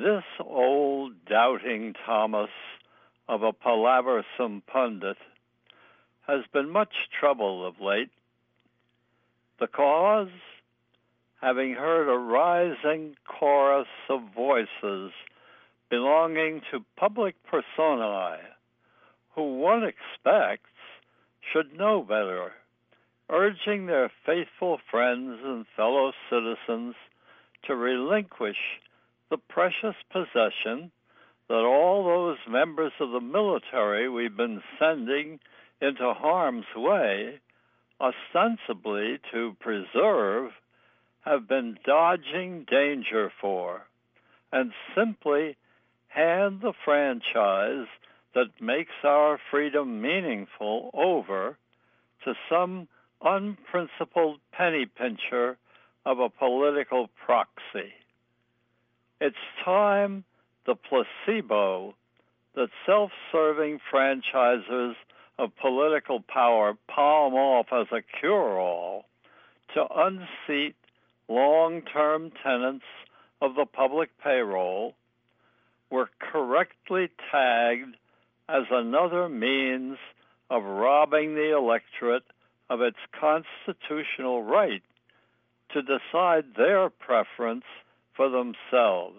This old doubting Thomas of a palaversome pundit has been much trouble of late. The cause? Having heard a rising chorus of voices belonging to public personae who one expects should know better, urging their faithful friends and fellow citizens to relinquish the precious possession that all those members of the military we've been sending into harm's way, ostensibly to preserve, have been dodging danger for, and simply hand the franchise that makes our freedom meaningful over to some unprincipled penny pincher of a political proxy. It's time the placebo that self-serving franchisers of political power palm off as a cure-all to unseat long-term tenants of the public payroll were correctly tagged as another means of robbing the electorate of its constitutional right to decide their preference for themselves.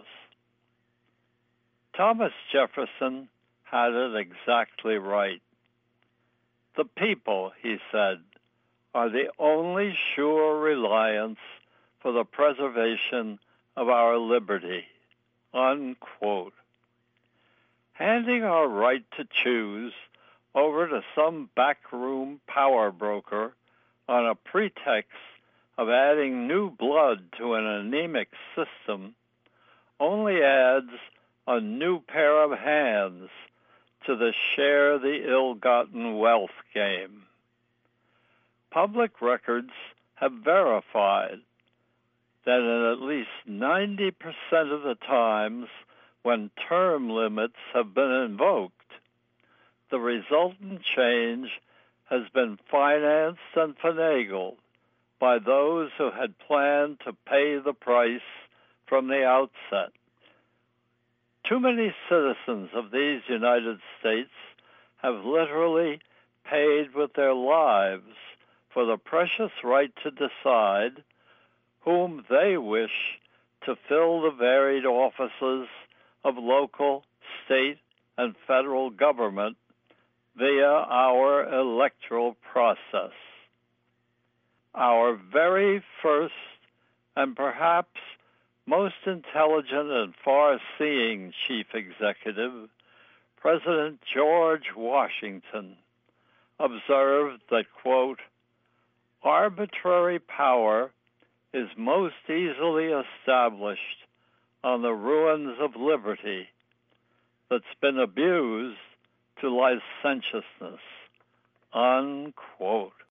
Thomas Jefferson had it exactly right. The people, he said, are the only sure reliance for the preservation of our liberty, unquote. Handing our right to choose over to some backroom power broker on a pretext of adding new blood to an anemic system only adds a new pair of hands to the share the ill-gotten wealth game. Public records have verified that in at least 90% of the times when term limits have been invoked, the resultant change has been financed and finagled by those who had planned to pay the price from the outset. Too many citizens of these United States have literally paid with their lives for the precious right to decide whom they wish to fill the varied offices of local, state, and federal government via our electoral process. Our very first and perhaps most intelligent and far-seeing chief executive, President George Washington, observed that, quote, arbitrary power is most easily established on the ruins of liberty that's been abused to licentiousness, unquote.